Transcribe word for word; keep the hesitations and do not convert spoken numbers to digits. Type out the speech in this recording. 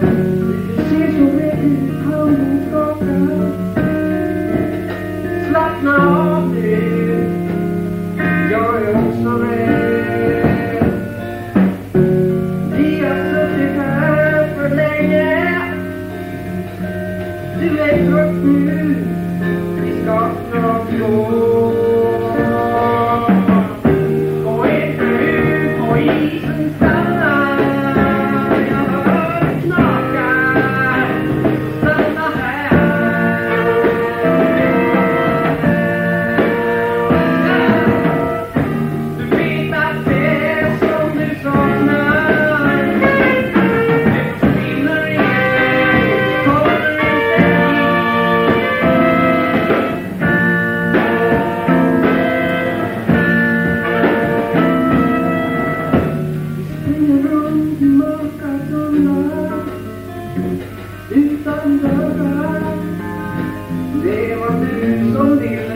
ser så väldigt handskakad. Slappna av nu, jag är också rädd. Vi har suttit här för länge. Du är trött nu, vi ska snart gå. Gå inte ut på isen, stanna. Jag hör knaka, stanna här. Du vet att det som du saknar, det försvinner igen, kommer inte runt i mörka tunnlar utan dörrar. Det var du som ville